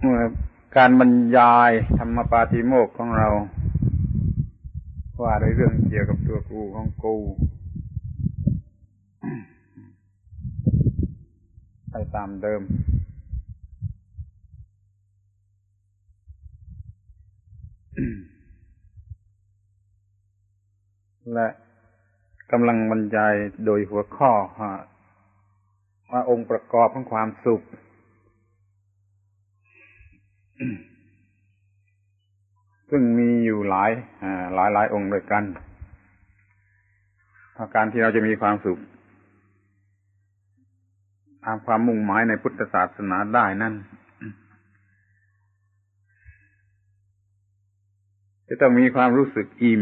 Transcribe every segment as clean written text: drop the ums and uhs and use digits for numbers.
การบรรยายธรรมปาฏิโมกข์ของเราว่าในเรื่องเกี่ยวกับตัวกูของกูไปตามเดิมและกำลังบรรยายโดยหัวข้อว่าองค์ประกอบของความสุขซึ่งมีอยู่หลายองค์ด้วยกันการที่เราจะมีความสุขตามความมุ่งหมายในพุทธศาสนาได้นั่นจะต้องมีความรู้สึกอิ่ม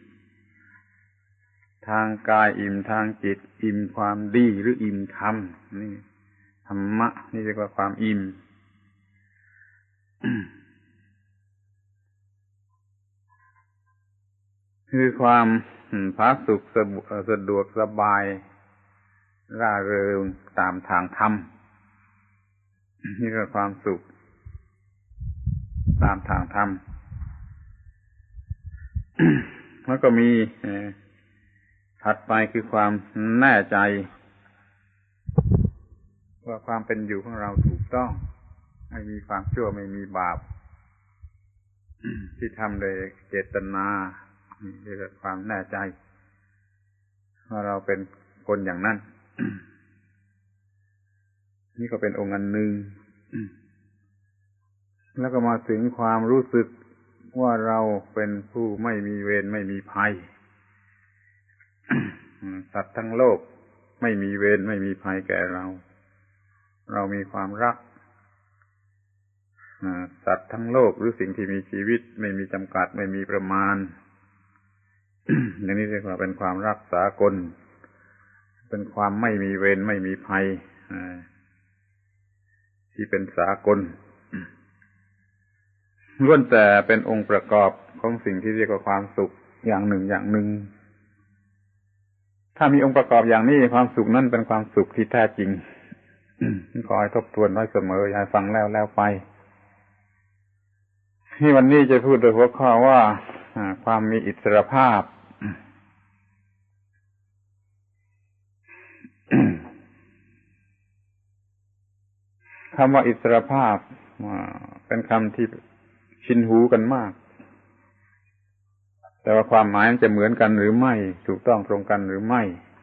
ทางกายอิ่มทางจิตอิ่มความดีหรืออิ่มธรรมนี่ธรรมะนี่เรียกว่าความอิ่มคือความผาสุกสะดวกสบายร่าเริงตามทางธรรมนี่คือความสุขตามทางธรรมแล้วก็มีถัดไปคือความแน่ใจว่าความเป็นอยู่ของเราถูกต้องไม่มีความชั่วไม่มีบาปที่ทำโดยเจตนานี่เรียกว่าความแน่ใจว่าเราเป็นคนอย่างนั้นนี่ก็เป็นองค์อันหนึ่งแล้วก็มาถึงความรู้สึกว่าเราเป็นผู้ไม่มีเวรไม่มีภัยสัตว์ทั้งโลกไม่มีเวรไม่มีภัยแก่เรามีความรักสัตว์ทั้งโลกหรือสิ่งที่มีชีวิตไม่มีจำกัดไม่มีประมาณอย่างนี้เรียกว่าเป็นความรักสากลเป็นความไม่มีเวรไม่มีภัยที่เป็นสากลล้วนแต่เป็นองค์ประกอบของสิ่งที่เรียกว่าความสุขอย่างหนึ่งถ้ามีองค์ประกอบอย่างนี้ความสุขนั้นเป็นความสุขที่แท้จริงขอให้ทบทวนไว้เสมออย่าให้ฟังแล้วไปที่วันนี้จะพูดโดยหัวข้อว่าความมีอิสรภาพคำว่าอิสรภาพเป็นคำที่ชินหูกันมากแต่ว่าความหมายมันจะเหมือนกันหรือไม่ถูกต้องตรงกันหรือไม่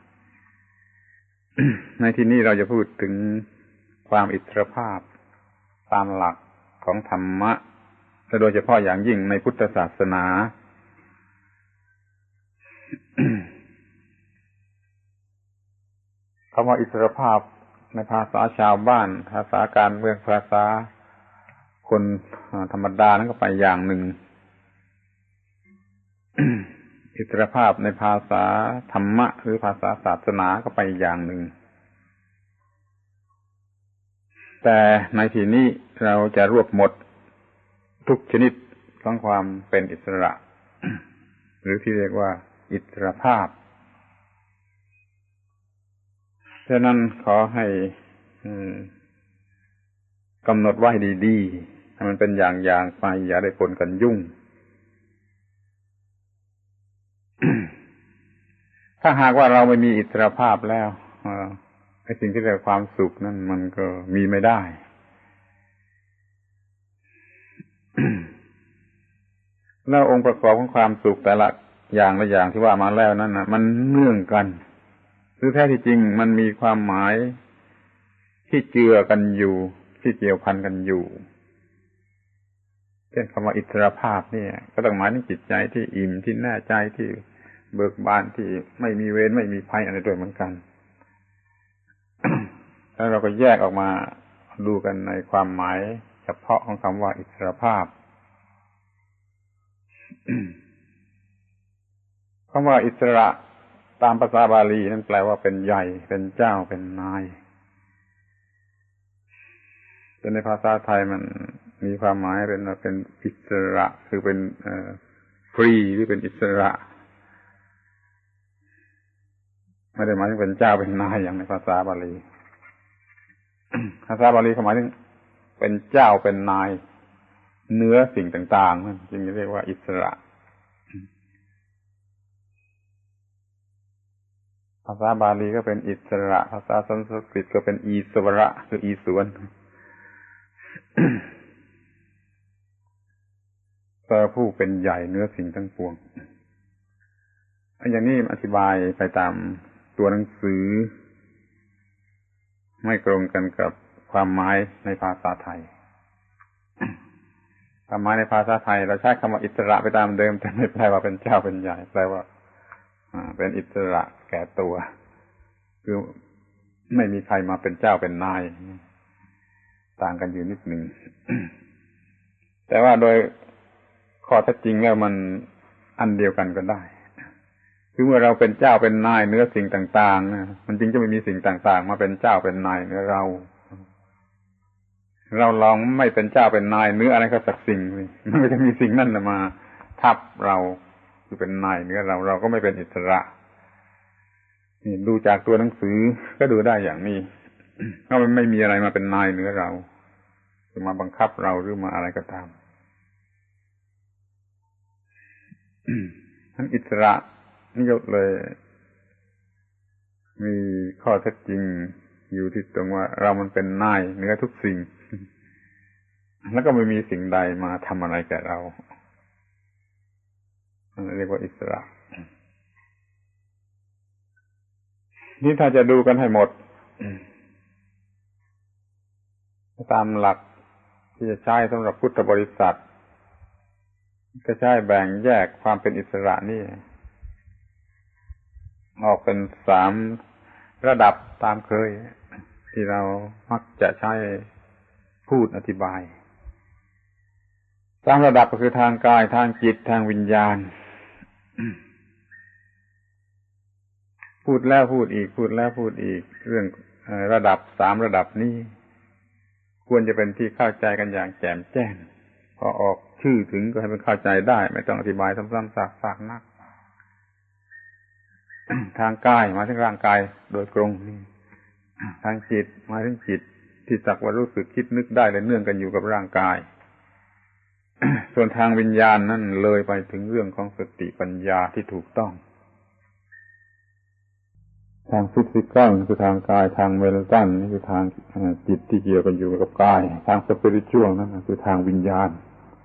ในที่นี้เราจะพูดถึงความอิสรภาพตามหลักของธรรมะโดยเฉพาะอย่างยิ่งในพุทธศาสนา คำว่าอิสรภาพในภาษาชาวบ้านภาษาการเมืองภาษาคนธรรมดานั้นก็ไปอย่างหนึ่ง อิสรภาพในภาษาธรรมะหรือภาษาศาสนาก็ไปอย่างหนึ่งแต่ในที่นี้เราจะรวบหมดทุกชนิดของความเป็นอิสระ หรือที่เรียกว่าอิสรภาพฉะนั้นขอให้กำหนดไว้ดีๆให้มันเป็นอย่างๆไปอย่าได้ปนกันยุ่ง ถ้าหากว่าเราไม่มีอิสรภาพแล้วไอ้สิ่งที่เรียกความสุขนั่นมันก็มีไม่ได้ แล้วองค์ประกอบของความสุขแต่ละอย่างที่ว่ามาแล้วนั่นน่ะมันเนื่องกันหรือแท้ที่จริงมันมีความหมายที่เจือกันอยู่ที่เกี่ยวพันกันอยู่เช่นคำว่าอิสรภาพเนี่ยก็ต้องหมายถึงจิตใจที่อิ่มที่แน่ใจที่เบิกบานที่ไม่มีเวรไม่มีภัยอะไรด้วยเหมือนกัน แล้วเราก็แยกออกมาดูกันในความหมายเฉพาะของคำว่าอิสรภาพ คำว่าอิสระตามภาษาบาลีนั้นแปลว่าเป็นใหญ่เป็นเจ้าเป็นนายแต่ในภาษาไทยมันมีความหมายเป็นอิสระคือเป็นฟรีหรือเป็นอิสระไม่ได้หมายถึงเป็นเจ้าเป็นนายอย่างในภาษาบาลี ภาษาบาลีหมายถึงเป็นเจ้าเป็นนายเหนือสิ่งต่างๆนั่นจึงเรียกว่าอิสระภาษาบาลีก็เป็นอิสระภาษาสันสกฤตก็เป็นอีสวระคืออีสวนแปลผู้เป็นใหญ่เหนือสิ่งทั้งปวงอย่างนี้อธิบายไปตามตัวหนังสือไม่ตรงกันกับความหมายในภาษาไทยความหมายในภาษาไทยเราใช้คำว่าอิสระไปตามเดิมแต่ไม่แปลว่าเป็นเจ้าเป็นใหญ่แปลว่าเป็นอิสระแก่ตัวคือไม่มีใครมาเป็นเจ้าเป็นนายต่างกันอยู่นิดหนึ่ง แต่ว่าโดยข้อเท็จจริงแล้วมันอันเดียวกันก็ได้คือเมื่อเราเป็นเจ้าเป็นนายเหนือสิ่งต่างๆมันจึงจะไม่มีสิ่งต่างๆมาเป็นเจ้าเป็นนายเหนือเราลองไม่เป็นเจ้าเป็นนายเหนืออะไรก็สักสิ่งมันก็จะมีสิ่งนั้นมาทับเราคือเป็นนายเหนือเราก็ไม่เป็นอิสระนี่ดูจากตัวหนังสือก็ดูได้อย่างนี้เพราะมันไม่มีอะไรมาเป็นนายเหนือเราจะมาบังคับเราหรือมาอะไรก็ตามทั้งอิสระนี่ก็เลยมีข้อเท็จจริงอยู่ที่ตรงว่าเรามันเป็นนายเหนือทุกสิ่งแล้วก็ไม่มีสิ่งใดมาทำอะไรแก่เราเรียกว่าอิสระนี่ถ้าจะดูกันให้หมดตามหลักที่จะใช้สำหรับพุทธบริษัทก็ใช้แบ่งแยกความเป็นอิสระนี่ออกเป็น3ระดับตามเคยที่เรามักจะใช้พูดอธิบาย3ระดับก็คือทางกายทางจิตทางวิญญาณพูดแล้วพูดอีกพูดแล้วพูดอีกเรื่องระดับ3ระดับนี้ควรจะเป็นที่เข้าใจกันอย่างแจ่มแจ้งพอออกชื่อถึงก็ให้มันเข้าใจได้ไม่ต้องอธิบายซ้ำๆซากๆนัก ทางกายหมายถึงร่างกายโดยตรงนี่ทางจิตหมายถึงจิตที่สักว่ารู้สึกคิดนึกได้และเนื่องกันอยู่กับร่างกาย ส่วนทางวิญญาณนั่นเลยไปถึงเรื่องของสติปัญญาที่ถูกต้องทางฟิสิกอลคือทางกายทางเมนตัลนี่คือทางจิตที่เกี่ยวกันอยู่กับกายทางสปิริตชัวลนั่นคือทางวิญญาณ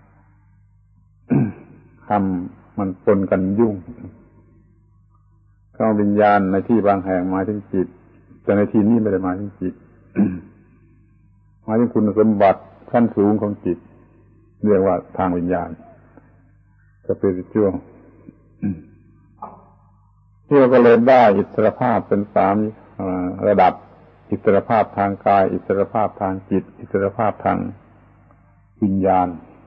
คำมันปนกันยุ่งคำวิญญาณในที่บางแห่งหมายถึงจิตแต่ในที่นี้ไม่ได้หมายถึงจิต หมายถึงคุณสมบัติขั้นสูงของจิตเรียกว่าทางวิญญาณสปิริตชัวลที่เราก็เลยได้อิสรภาพเป็น3ระดับอิสรภาพทางกายอิสรภาพทางจิตอิสรภาพทางวิญญาณ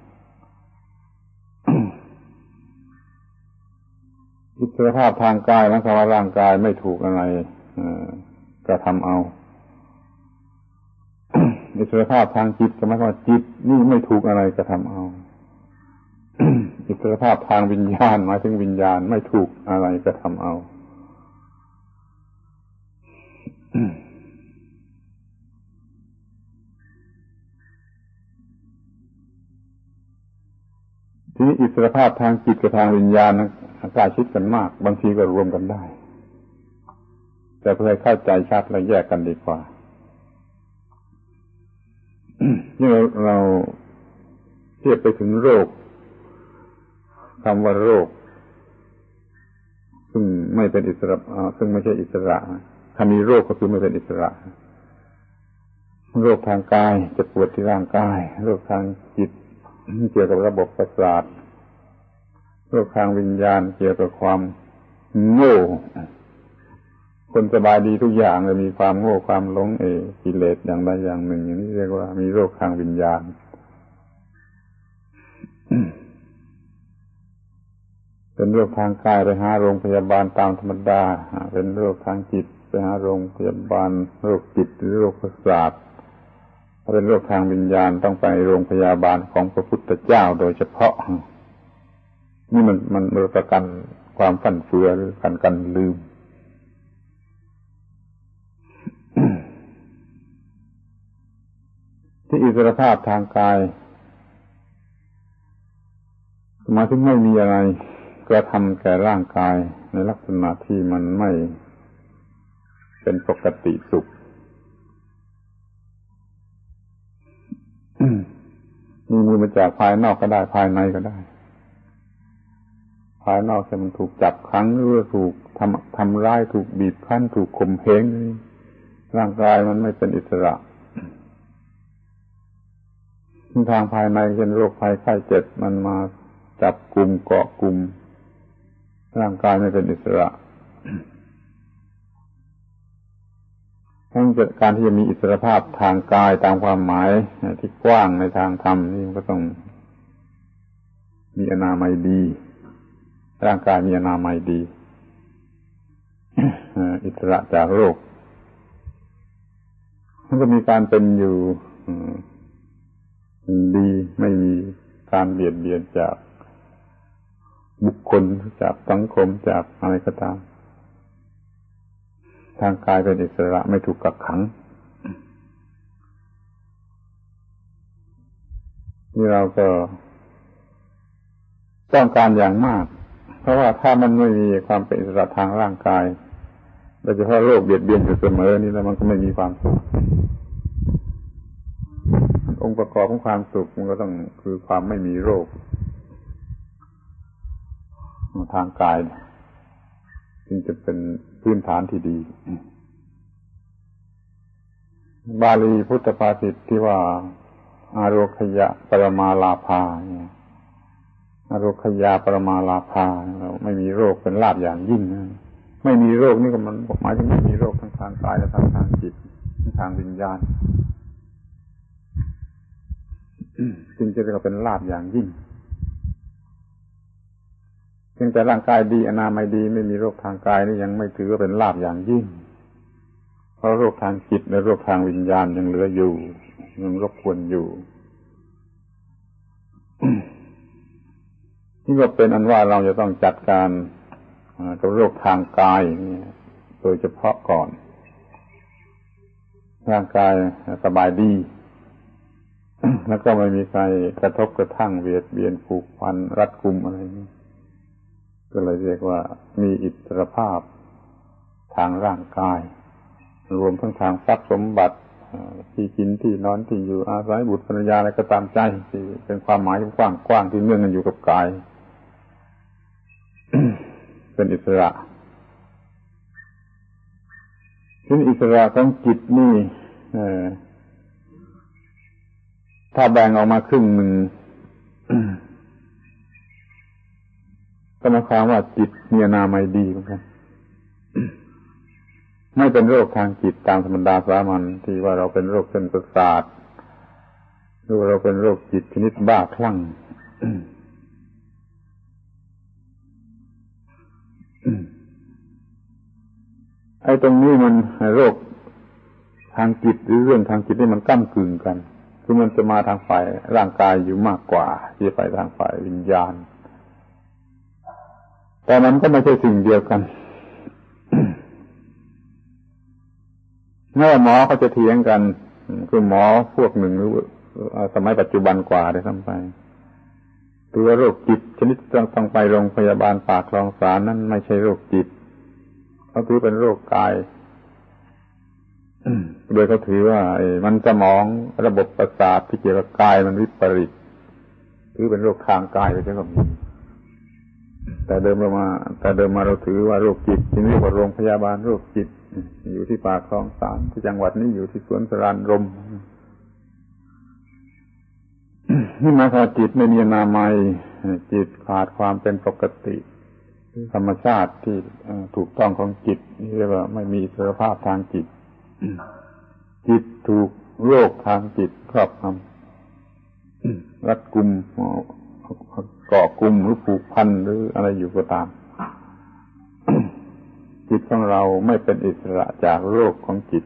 อิสรภาพทางกายหมายความว่าร่างกายไม่ถูกอะไรกระทำเอา อิสรภาพทางจิตก็หมายความว่าจิตนี่ไม่ถูกอะไรกระทำเอา อิสรภาพทางวิญญาณหมายถึงวิญญาณไม่ถูกอะไรกระทำเอาทีนี้อิสรภาพทางจิตกับทางวิญญาณนั้นใกล้ชิดกันมากบางทีก็รวมกันได้แต่เพื่อให้เข้าใจชัดและแยกกันดีกว่า นี่เราเทียบไปถึงโรคคำว่าโรคซึ่งไม่เป็นอิสระซึ่งไม่ใช่อิสระถ้ามีโรคก็คือไม่เป็นอิสระโรคทางกายจะปวดที่ร่างกายโรคทางจิตเกี่ยวกับระบบประสาทโรคทางวิญญาณเกี่ยวกับความโง่คนสบายดีทุกอย่างเลยมีความโง่ความหลงกิเลสอย่างใดอย่างหนึ่งอย่างนี้เรียกว่ามีโรคทางวิญญาณ เป็นโรคทางกายไปหาโรงพยาบาลตามธรรมดาเป็นโรคทางจิตไปหาโรงพยาบาลโรคจิตหรือโรคประสาทถ้าเป็นโรคทางวิญญาณต้องไปโรงพยาบาลของพระพุทธเจ้าโดยเฉพาะนี่มันประกันความฟั่นเฟือหรือกันลืม ที่อิสรภาพทางกายหมายถึงไม่มีอะไรกระทำแก่ร่างกายในลักษณะที่มันไม่เป็นปกติสุขมีมาจากภายนอกก็ได้ภายในก็ได้ภายนอกแต่มันถูกจับขังหรือถูกทำร้ายถูกบีบคั้นถูกข่มเหงร่างกายมันไม่เป็นอิสระทางภายในเช่นโรคภัยไข้เจ็บมันมาจับกุมเกาะกุมร่างกายไม่เป็นอิสระทั้งการที่จะมีอิสรภาพทางกายตามความหมายที่กว้างในทางธรรมนี่มันก็ต้องมีอนามัยดีร่างกายมีอนามัยดีอิสระจากโรคมันก็มีการเป็นอยู่ดีไม่มีการเบียดเบียนจากบุคคลจากสังคมจากอะไรก็ตามทางกายเป็นอิสระไม่ถูกกักขังนี่เราก็ต้องการอย่างมากเพราะว่าถ้ามันไม่มีความเป็นอิสระทางร่างกายโดยเฉพาะโรคเบียดเบียนอยู่เสมอนี่แล้วมันก็ไม่มีความสุของค์ประกอบของความสุขมันก็ต้องคือความไม่มีโรคทางกายจึงจะเป็นพื้นฐานที่ดีบาลีพุทธภาษิตที่ว่าอาโรคยะปรมาลาภาอาโรคยาปรมาลาภาไม่มีโรคเป็นลาภอย่างยิ่งไม่มีโรคนี่ก็มันหมายถึงไม่มีโรคทั้งทางกายและทางจิตทั้งทางวิญญาณจึงจะเรียกว่าเป็นลาภอย่างยิ่งเพียงแต่ร่างกายดีอนามัยดีไม่มีโรคทางกายนี่ยังไม่ถือว่าเป็นลาภอย่างยิ่งเพราะโรคทางจิตและโรคทางวิญญาณยังเหลืออยู่ยังรบกวนอยู่ นี่ก็เป็นอันว่าเราจะต้องจัดการกับโรคทางกายนี่โดยเฉพาะก่อนร่างกายสบายดี แล้วก็ไม่มีใครกระทบกระทั่งเบียดเบียนผูกพันรัดกุมอะไรนี่ก็เลยเรียกว่ามีอิสรภาพทางร่างกายรวมทั้งทางทรัพย์สมบัติที่กินที่นอนที่อยู่อาศัยบุตรภรรยาอะไรก็ตามใจที่เป็นความหมายกว้างๆที่เนื่องกันอยู่กับกาย เป็นอิสระที่อิสระของจิตนี่ถ้าแบ่งออกมาครึ่งหนึ่ง ก็หมายความว่าจิตมีอนามัยดีเหมือนกัน ไม่เป็นโรคทางจิตตามธรรมดาสามัญที่ว่าเราเป็นโรคเส้นประสาทหรือเราเป็นโรคจิตชนิดบ้าคลั่ง ไอ้ตรงนี้มันโรคทางจิตหรือเรื่องทางจิตนี่มันก้ำกึ่งกันคือมันจะมาทางฝ่ายร่างกายอยู่มากกว่าที่ไปทางฝ่ายวิญญาณแต่มันก็ไม่ใช่สิ่งเดียวกัน เมื่อหมอเขาจะเถียงกันคือหมอพวกหนึ่งหรือสมัยปัจจุบันกว่าได้ทำไปตัวโรคจิตชนิดต้องไปโรงพยาบาลปากคลองสานนั้นไม่ใช่โรคจิตเขาถือเป็นโรคกาย โดยเขาถือว่ามันสมองระบบประสาทที่เกี่ยวกับกายมันวิปริตถือเป็นโรคทางกายไปใช่ไหมแต่เดิมมาเราถือว่าโรคจิตที่เรียกว่าโรงพยาบาลโรคจิตอยู่ที่ปากคลองสานที่จังหวัดนี้อยู่ที่สวนสรานรม นี่หมายความว่าจิตไม่มีอนามัยจิตขาดความเป็นปกติธรรมชาติที่ถูกต้องของจิตเรียกว่าไม่มีอิสรภาพทางจิต จิตถูกโรคทางจิตครอบงำรัดกุมเกาะกุมหรือผูกพันหรืออะไรอยู่ก็ตาม จิตของเราไม่เป็นอิสระจากโรคของจิต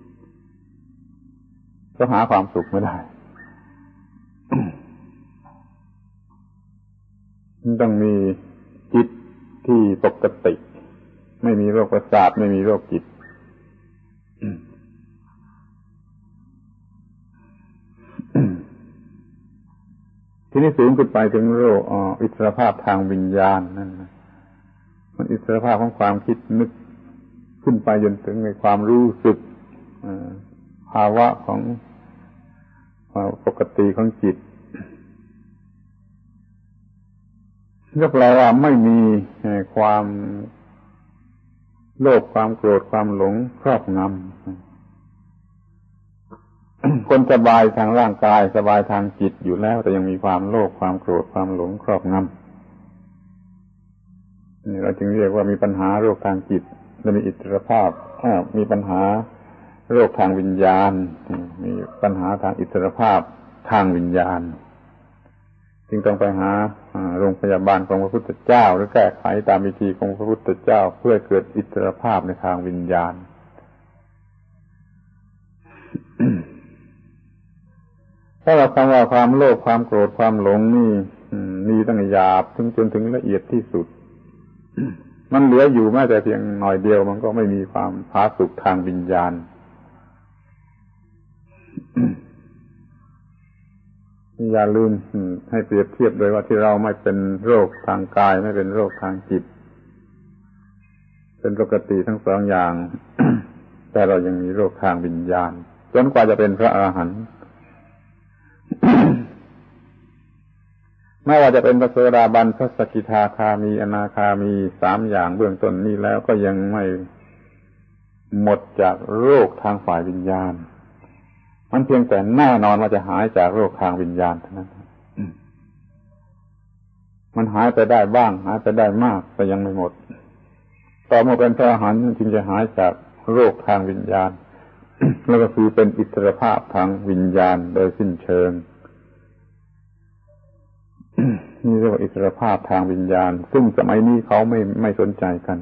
ก็หาความสุขไม่ได้ ต้องมีจิตที่ปกติไม่มีโรคประสาทไม่มีโรคจิตทีนี้สูงขึ้นไปถึงโลกอิสรภาพทางวิญญาณนั่นมันอิสรภาพของความคิดนึกขึ้นไปจนถึงในความรู้สึกภาวะของปกติของจิตก็แปลว่าไม่มีความโลภความโกรธความหลงครอบงำคนสบายทางร่างกายสบายทางจิตอยู่แล้วแต่ยังมีความโลภความโกรธความหลงครอบงำนี่เราจึงเรียกว่ามีปัญหาโรคทางจิตและมีอิสรภาพมีปัญหาโรคทางวิญญาณมีปัญหาทางอิสรภาพทางวิญญาณจึงต้องไปหาโรงพยาบาลของพระพุทธเจ้าหรือแก้ไขตามวิธีของพระพุทธเจ้าเพื่อเกิดอิสรภาพในทางวิญญาณ ถ้าเราคำว่าความโลภความโกรธความหลงนี่มีตั้งหยาบจนถึงละเอียดที่สุด มันเหลืออยู่แม้แต่เพียงหน่อยเดียวมันก็ไม่มีความผาสุกทางวิญญาณ อย่าลืมให้เปรียบเทียบโดยว่าที่เราไม่เป็นโรคทางกายไม่เป็นโรคทางจิตเป็นปกติทั้งสองอย่าง แต่เรายังมีโรคทางวิญญาณจนกว่าจะเป็นพระอรหันต์ ไม่ว่าจะเป็นพระโสดาบันพระสกิทาคามีอนาคามีสามอย่างเบื้องต้นนี้แล้วก็ยังไม่หมดจากโรคทางฝ่ายวิญญาณมันเพียงแต่แน่นอนว่าจะหายจากโรคทางวิญญาณเท่านั้นมันหายไปได้บ้างหายไปได้มากแต่ยังไม่หมดต่อเมื่อเป็นพระอรหันต์จึงจะหายจากโรคทางวิญญาณ แล้วก็คือเป็นอิสรภาพทางวิญญาณโดยสิ้นเชิง นี่เรียกว่าอิสรภาพทางวิญญาณซึ่งสมัยนี้เขาไม่สนใจกัน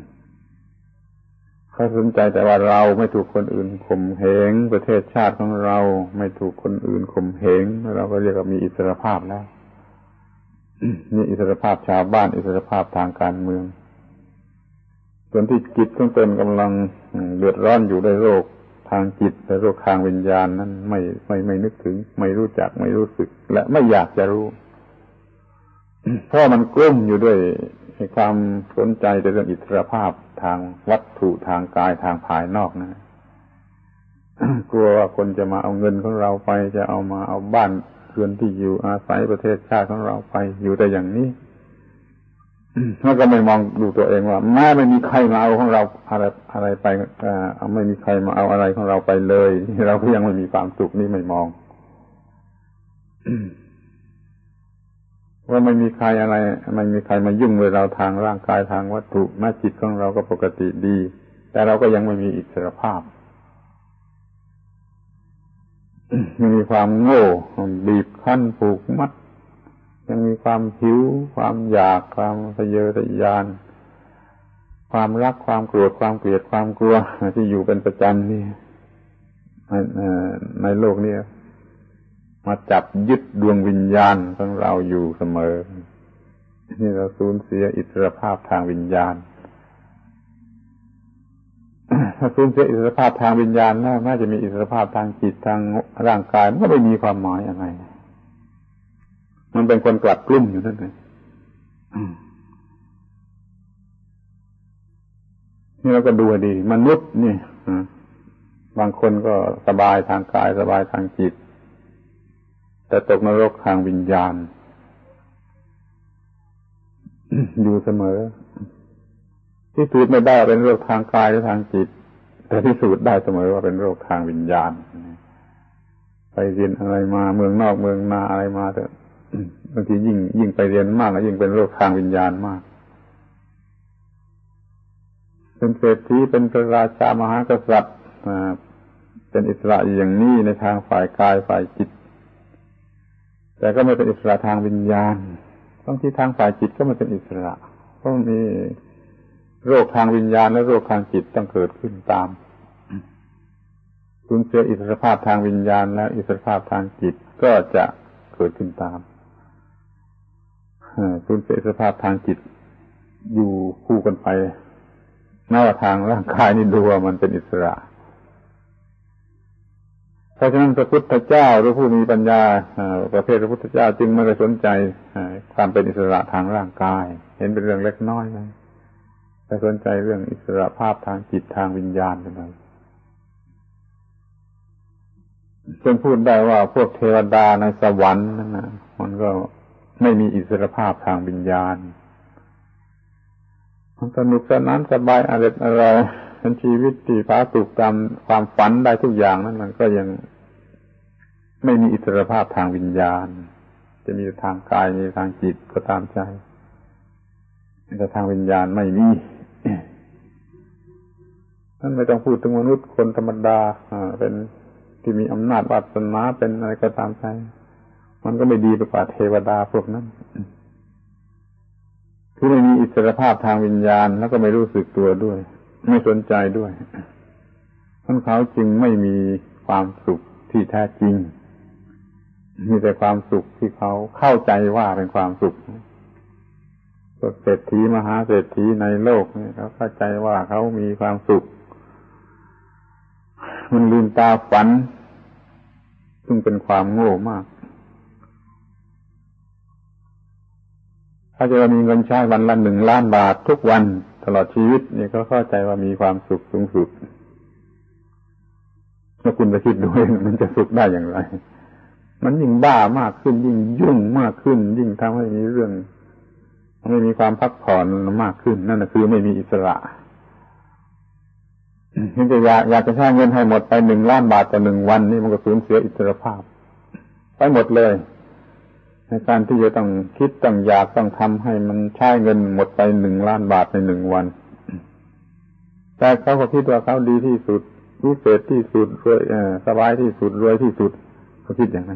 เขาสนใจแต่ว่าเราไม่ถูกคนอื่นข่มเหงประเทศชาติของเราไม่ถูกคนอื่นข่มเหงเราก็เรียกว่ามีอิสรภาพแล้ว มีอิสรภาพชาวบ้านอิสรภาพทางการเมืองส่วนที่จิตของตนกำลังเดือดร้อนอยู่ด้วยโรคทางจิตและโรคทางวิญญาณนั้นไม่นึกถึงไม่รู้จักไม่รู้สึกและไม่อยากจะรู้ เพราะมันกลุ้มอยู่ด้วยความสนใจในเรื่องอิสรภาพทางวัตถุทางกายทางภายนอกนะ กลัวว่าคนจะมาเอาเงินของเราไปจะเอาบ้านเรือนที่อยู่อาศัยประเทศชาติของเราไปอยู่แต่อย่างนี้ แล้วก็ไม่มองดูตัวเองว่าแม้ไม่มีใครมาเอาของเราอะไรไปไม่มีใครมาเอาอะไรของเราไปเลยเราก็ยังไม่มีความสุขนี่ไม่มอง ว่าไม่มีใครอะไรไม่มีใครมายุ่งเลยเราทางร่างกายทางวัตถุแม้จิตของเราก็ปกติดีแต่เราก็ยังไม่มีอิสรภาพ ยังมีความโง่บีบคั้นผูกมัดยังมีความหิวความอยากความทะเยอทะยานความรักความโกรธความเกลียดความกลัวที่อยู่เป็นประจำนี่ในโลกนี้มาจับยึดดวงวิญญาณของเราอยู่เสมอนี่เราสูญเสียอิสรภาพทางวิญญาณถ้าสูญเสียอิสรภาพทางวิญญาณแล้วน่าจะมีอิสรภาพทางจิตทางร่างกายมันก็ไม่มีความหมายอะไรมันเป็นคนกลัดกลุ้มอยู่นั่นเองนี่เราก็ดูดีมนุษย์นี่บางคนก็สบายทางกายสบายทางจิตแต่ตกนรกทางวิญญาณ อยู่เสมอพิสูจน์ไม่ได้เป็นโรคทางกายหรือทางจิตแต่พิสูจน์ได้เสมอว่าเป็นโรคทางวิญญาณไปเรียนอะไรมาเมืองนอกเมืองนาอะไรมาเถอะบางทียิ่งไปเรียนมากยิ่งเป็นโรคทางวิญญาณมากเป็นเศรษฐีเป็นพระราชามหากษัตริย์เป็นอิสระอย่างนี้ในทางฝ่ายกายฝ่ายจิตแต่ก็ไม่เป็นอิสระทางวิญญาณบางทีทางฝ่ายจิตก็ไม่เป็นอิสระเพราะมีโรคทางวิญญาณและโรคทางจิตต้องเกิดขึ้นตามสูญเสียอิสรภาพทางวิญญาณและอิสรภาพทางจิตก็จะเกิดขึ้นตามสูญเสียอิสรภาพทางจิตอยู่คู่กันไปแม้ว่าทางร่างกายนี่ดูว่ามันเป็นอิสระเพราะฉะนั้นพระพุทธเจ้าหรือผู้มีปัญญาประเภทพระพุทธเจ้าจึงไม่ได้สนใจความเป็นอิสระทางร่างกายเห็นเป็นเรื่องเล็กน้อยนะแต่สนใจเรื่องอิสระภาพทางจิตทางวิญญาณเป็นไงจนพูดได้ว่าพวกเทวดาในสวรรค์นั่นนะมันก็ไม่มีอิสรภาพทางวิญญาณมันสนุกสนานสบายอะไรเป็นชีวิตที่ผาสุกตามความฝันได้ทุกอย่างนั้นมันก็ยังไม่มีอิสรภาพทางวิญญาณจะมีทางกายมีทางจิตก็ตามใจแต่ทางวิญญาณไม่มีนั่นไม่ต้องพูดถึงมนุษย์คนธรรมดาเป็นที่มีอำนาจวาสนาเป็นอะไรก็ตามใจมันก็ไม่ดีไปกว่าเทวดาพวกนั้นคือไม่มีอิสรภาพทางวิญญาณแล้วก็ไม่รู้สึกตัวด้วยไม่สนใจด้วยท่านเขาจึงไม่มีความสุขที่แท้จริงมีแต่ความสุขที่เขาเข้าใจว่าเป็นความสุขพวกเศรษฐีมหาเศรษฐีในโลกนี่เขาเข้าใจว่าเขามีความสุขมันลืมตาฝันซึ่งเป็นความโง่มากถ้าจะมีเงินใช้วันละ1 ล้านบาททุกวันตลอดชีวิตนี่ก็เข้าใจว่ามีความสุขสูงสุดแล้วคุณไปคิดดูมันจะสุขได้อย่างไรมันยิ่งบ้ามากขึ้นยิ่งยุ่งมากขึ้นยิ่งทำให้มีเรื่องไม่มีความพักผ่อนมากขึ้นนั่นคือไม่มีอิสระถึงจะอยากจะใช้เงินให้หมดไป1 ล้านบาทต่อ1 วันนี่มันก็สูญเสียอิสรภาพไปหมดเลยในการที่จะต้องคิดต้องอยากต้องทำให้มันใช้เงินหมดไป1 ล้านบาทใน1 วันแต่เขาก็คิดว่าเขาดีที่สุดวิเศษที่สุดรวยสบายที่สุดรวยที่สุดเขาคิดอย่างนั้น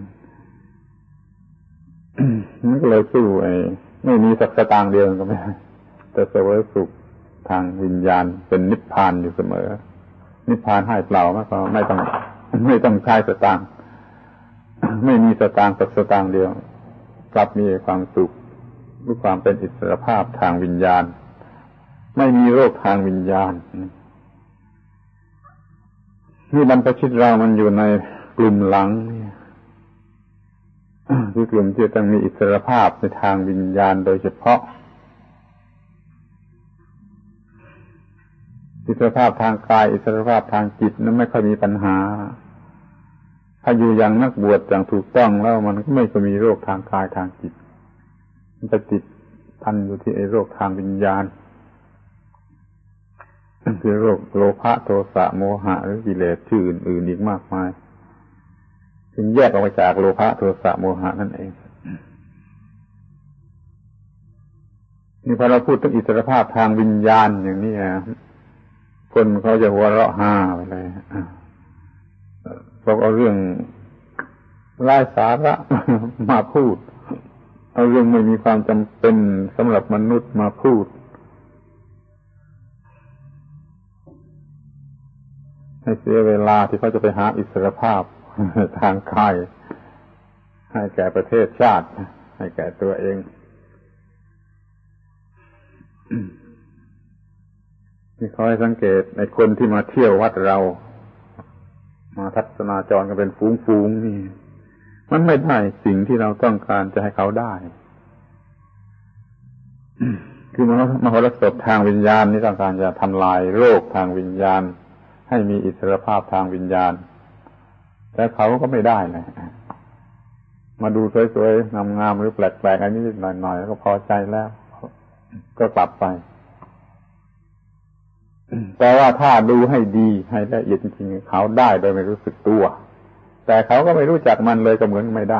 มันก็เลยสู้ไม่มีสักสตางค์เดียวก็ไม่ได้แต่เสวยสุขทางวิญญาณเป็นนิพพานอยู่เสมอนิพพานให้เปล่าไม่ต้องใช้สตางค์ไม่มีสตางค์สักสตางค์เดียวกลับมีความสุขด้วยความเป็นอิสรภาพทางวิญญาณไม่มีโรคทางวิญญาณนี่บรรพชิตเรามันอยู่ในกลุ่มหลังคือกลุ่มที่ต้องมีอิสรภาพในทางวิญญาณโดยเฉพาะอิสรภาพทางกายอิสรภาพทางจิตนั้นไม่ค่อยมีปัญหาถ้าอยู่อย่างนักบวชอย่างถูกต้องแล้วมันก็ไม่ค่อยมีโรคทางกายทางจิตมันจะติดพันอยู่ที่ไอ้โรคทางวิญญาณคือโรคโลภะโทสะโมหะหรือกิเลสชื่ออื่นๆอีกมากมายจึงแยกออกมาจากโลภะโทสะโมหะนั่นเองนี่พอเราพูดถึงอิสรภาพทางวิญญาณอย่างนี้คนเขาจะหัวเราะฮ่าไปเลยบอกเอาเรื่องไร้สาระมาพูดเอาเรื่องไม่มีความจำเป็นสำหรับมนุษย์มาพูดให้เสียเวลาที่เขาจะไปหาอิสรภาพทางกายให้แก่ประเทศชาติให้แก่ตัวเองนี่ขอให้สังเกตในคนที่มาเที่ยววัดเรามาทัศนาจรกันเป็นฝูงๆนี่มันไม่ได้สิ่งที่เราต้องการจะให้เขาได้คือมโหรสพทางวิญญาณนี่ต้องการจะทำลายโรคทางวิญญาณให้มีอิสรภาพทางวิญญาณแต่เขาก็ไม่ได้เลยมาดูสวยๆงามๆหรือแปลกๆอันนี้นิดหน่อยๆแล้วก็พอใจแล้วก็กลับไปแต่ว่าถ้าดูให้ดีให้ละเอียดจริงๆเขาได้โดยไม่รู้สึกตัวแต่เขาก็ไม่รู้จักมันเลยก็เหมือนไม่ได้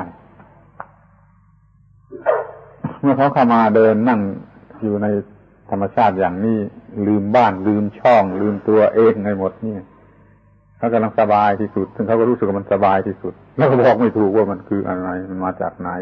เมื่อเขาเข้ามาเดินนั่งอยู่ในธรรมชาติอย่างนี้ลืมบ้านลืมช่องลืมตัวเองในหมดนี่เขากำลังสบายที่สุดซึ่งเขาก็รู้สึกว่ามันสบายที่สุดแล้วก็บอกไม่ถูกว่ามันคืออะไรมันมาจากไหน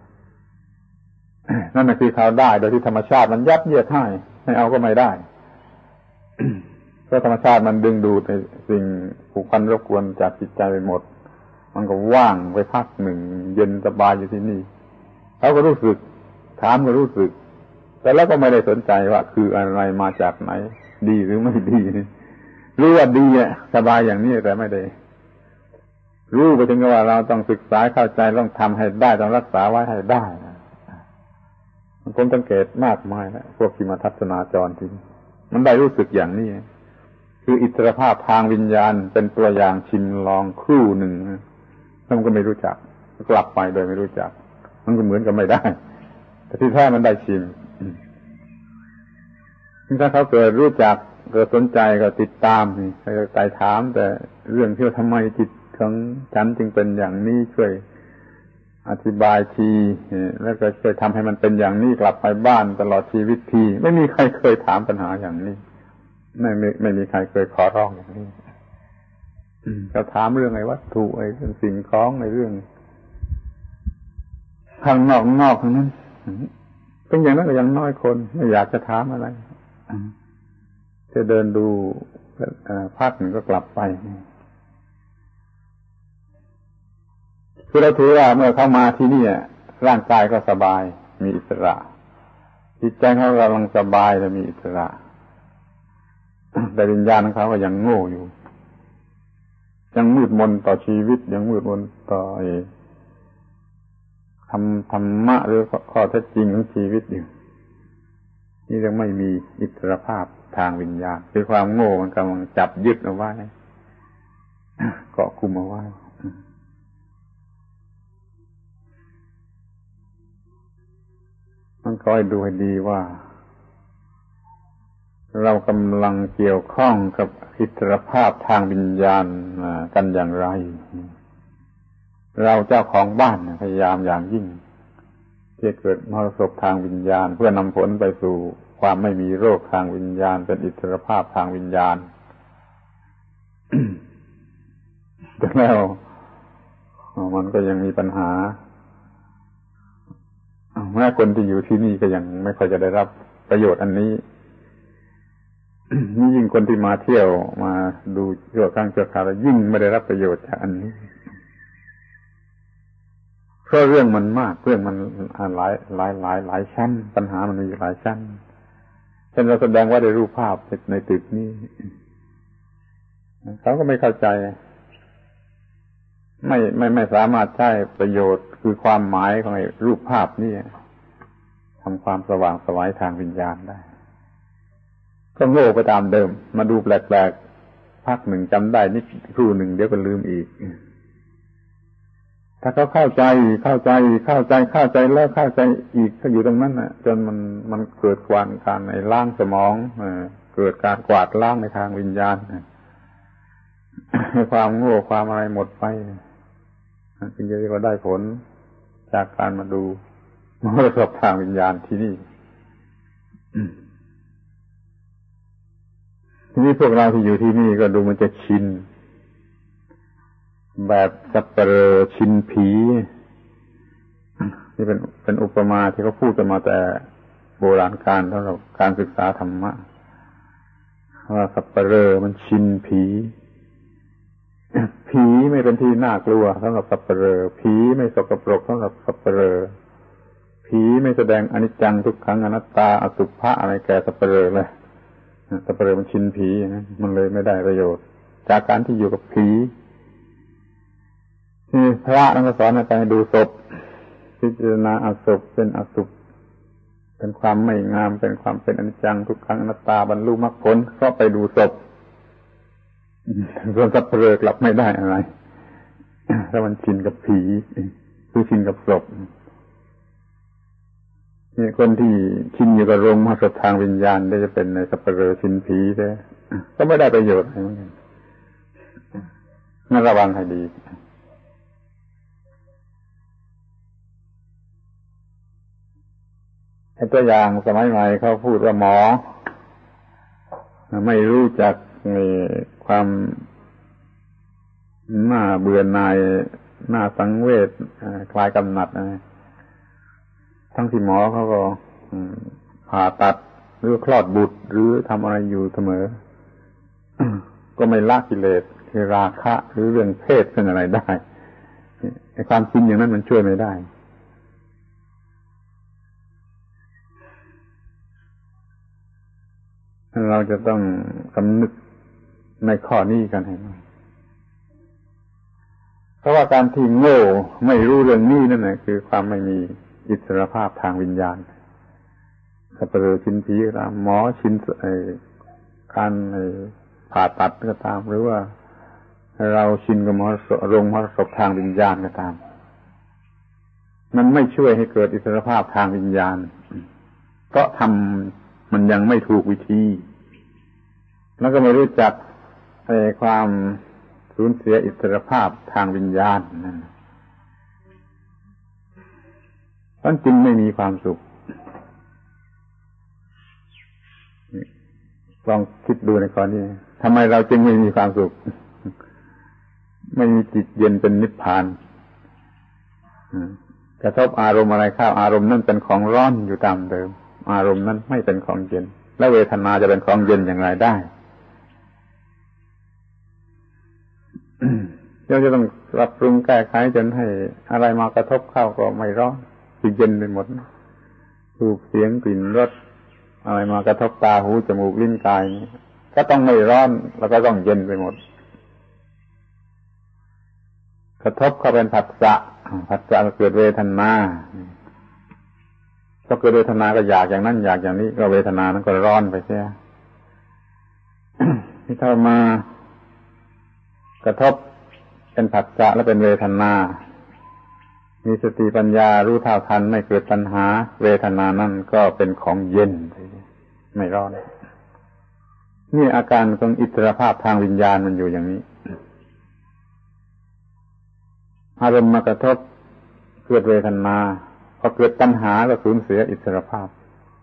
นั่นน่ะคือเขาได้โดยที่ธรรมชาติมันยัดเยียดให้เอาก็ไม่ได้เพราะธรรมชาติมันดึงดูดในสิ่งผูกพันรบกวนจากจิตใจไปหมดมันก็ว่างไปพักหนึ่งเย็นสบายอยู่ที่นี่เขาก็รู้สึกถามก็รู้สึกแต่แล้วก็ไม่ได้สนใจว่าคืออะไรมาจากไหนดีหรือไม่ดีรู้ว่าดีสบายอย่างนี้แต่ไม่ได้รู้ไปถึงกับว่าเราต้องศึกษาเข้าใจต้องทำให้ได้ต้องรักษาไว้ให้ได้ผมสังเกตมากมายแล้วพวกที่มาทัศนาจรที่มันได้รู้สึกอย่างนี้คืออิสรภาพทางวิญญาณเป็นตัวอย่างชิมลองครู่หนึ่งแล้วมันก็ไม่รู้จักกลับไปโดยไม่รู้จักมันก็เหมือนกับไม่ได้แต่ที่แท้มันได้ชิมถ้าเขาเกิดรู้จักเกิดสนใจก็ติดตามนี่ใครถามแต่เรื่องที่ว่าทำไมจิตของฉันจึงเป็นอย่างนี้ช่วยอธิบายทีแล้วก็ช่วยทำให้มันเป็นอย่างนี้กลับไปบ้านตลอดชีวิตทีไม่มีใครเคยถามปัญหาอย่างนี้ไม่มีใครเคยขอร้องอย่างนี้เขาถามเรื่องไอ้วัตถุไอ้เรื่องสิ่งของไอ้เรื่องข้างนอกทั้งนั้นเป็นอย่างนั้นก็ยังน้อยคนไม่อยากจะถามอะไรจะเดินดูพักหนึ่งก็กลับไปคือเราถือว่าเมื่อเข้ามาที่นี่ร่างกายก็สบายมีอิสระจิตใจเขากำลังสบายและมีอิสระแต่วิญญาณของเขาก็ยังโง่อยู่ยังมืดมนต่อชีวิตยังมืดมนต่อธรรมะหรือข้อเท็จจริงของชีวิตอยู่นี่ยังไม่มีอิสรภาพทางวิญญาณคือความโง่มันกำลังจับยึดเอาไว้เกาะกุมเอาไว้มันคอยดูให้ดีว่าเรากำลังเกี่ยวข้องกับอิสรภาพทางวิญญาณกันอย่างไรเราเจ้าของบ้านพยายามอย่างยิ่งที่เกิดมรสพทางวิญญาณเพื่อนำผลไปสู่ความไม่มีโรคทางวิญญาณเป็นอิสรภาพทางวิญญาณ แต่แล้วมันก็ยังมีปัญหาแม้คนที่อยู่ที่นี่ก็ยังไม่ค่อยจะได้รับประโยชน์อันนี้ นี่ยิ่งคนที่มาเที่ยวมาดูชั่วครั้งชั่วคราวแล้วยิ่งไม่ได้รับประโยชน์จากอันนี้เพราะเรื่องมันมากเรื่องมันหลายชั้นปัญหามันมีหลายชั้นเช่นเราแสดงว่าได้รูปภาพในตึกนี้เขาก็ไม่เข้าใจไม่สามารถใช้ประโยชน์คือความหมายของรูปภาพนี่ทำความสว่างไสวทางวิญญาณได้ก็โง่ไปตามเดิมมาดูแปลกๆพักหนึ่งจำได้นิดครู่หนึ่งเดี๋ยวก็ลืมอีกถ้าเขาเข้าใจแล้วเข้าใจอีกก็อยู่ตรงนั้นน่ะจนมันเกิดการในล้างสมองเกิดการกวาดล้างในทางวิญญาณให้ความโง่ความอะไรหมดไปจึงจะเรียกว่าได้ผลจากการมาดูมรสพทางวิญญาณที่นี่ทีนี้พวกเราที่อยู่ที่นี่ก็ดูมันจะชินแบบสัปเหร่อชินผีนี่เป็นอุปมาที่เขาพูดกันมาแต่โบราณกาลสำหรับการศึกษาธรรมะว่าสัปเหร่อมันชินผีไม่เป็นที่น่ากลัวสำหรับสัปเหร่อผีไม่สกปรกสำหรับสัปเหร่อผีไม่แสดงอนิจจังทุกขังอนัตตาอสุภะอะไรแก่สัปเหร่อเลยสัปเหร่อมันชินผีนะมันเลยไม่ได้ประโยชน์จากการที่อยู่กับผีนี่พระท่านก็สอนให้ไปดูศพพิจารณาอสุภเป็นอสุภเป็นความไม่งามเป็นความเป็นอนิจจังทุกขังอนัตตาบรรลุมรรคผลเพราะไปดูศพส่วนสัปเหร่อกลับไม่ได้อะไรถ้ามันชินกับผีคือชินกับศพนี่คนที่ชินอยู่กับโรงมรสพทางวิญญาณได้จะเป็นในสัปเหร่อชินผีได้ก็ไม่ได้ประโยชน์อะไรเหมือนกันงั้นระวังให้ดีตัวอย่างสมัยใหม่เขาพูดว่าหมอไม่รู้จักความน่าเบื่อหน่ายน่าสังเวชคลายกำหนัดทั้งที่หมอเขาก็ผ่าตัดหรือคลอดบุตรหรือทำอะไรอยู่เสมอก็ไม่ละกิเลสคือราคะหรือเรื่องเพศเป็นอะไรได้ความจริงอย่างนั้นมันช่วยไม่ได้เราจะต้องสำนึกในข้อนี้กันให้มากราะว่าการที่โง่ไม่รู้เรื่องนี้นั่นแหละคือความไม่มีอิสรภาพทางวิญญาณสัปเหร่อชินผีก็ตามหมอชินการผ่าตัดก็ตามหรือว่าเราชินกับโรงมรสพทางวิญญาณก็ตามมันไม่ช่วยให้เกิดอิสรภาพทางวิญญาณก็ทำมันยังไม่ถูกวิธีแล้วก็ไม่รู้จักความสูญเสียอิสรภาพทางวิญญาณนั่นมันจึงไม่มีความสุขลองคิดดูในข้อนี้ทำไมเราจึงไม่มีความสุขไม่มีจิตเย็นเป็นนิพพานกระทบอารมณ์อะไรเข้าอารมณ์นั้นเป็นของร้อนอยู่ตามเดิมอารมณ์นั้นไม่เป็นของเย็นแล้วเวทนาจะเป็นของเย็นอย่างไรได้เราจะต้องปรับปรุงแก้ไขจนให้อะไรมากระทบเข้าก็ไม่ร้อนคือเย็นไปหมดรูปเสียงกลิ่นรสอะไรมากระทบตาหูจมูกลิ้นกายนี่ก็ต้องไม่ร้อนแล้วก็ต้องเย็นไปหมดกระทบเข้าเป็นผัสสะก็เกิดเวทนาก็เกิดเวทนาก็อยากอย่างนั้นอยากอย่างนี้ก็เวทนานั้นก็ร้อนไปเสีย ที่เข้ามากระทบเป็นผัสสะและเป็นเวทนามีสติปัญญารู้เท่าทันไม่เกิดปัญหาเวทนานั่นก็เป็นของเย็นไม่ร้อนนี่อาการของอิสรภาพทางวิญญาณมันอยู่อย่างนี้อารมณ์มากระทบเกิดเวทนาพอเกิดปัญหาก็สูญเสียอิสรภาพ